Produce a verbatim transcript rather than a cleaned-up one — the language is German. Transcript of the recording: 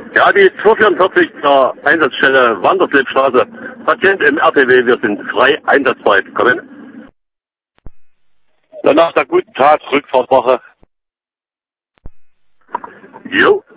Ja, die zweihundertvierundvierzig zur Einsatzstelle Wanderslebstraße. Patient im R T W, wir sind frei einsatzbereit. Kommen. Dann nach der guten Tat, Rückfahrtwoche. Jo.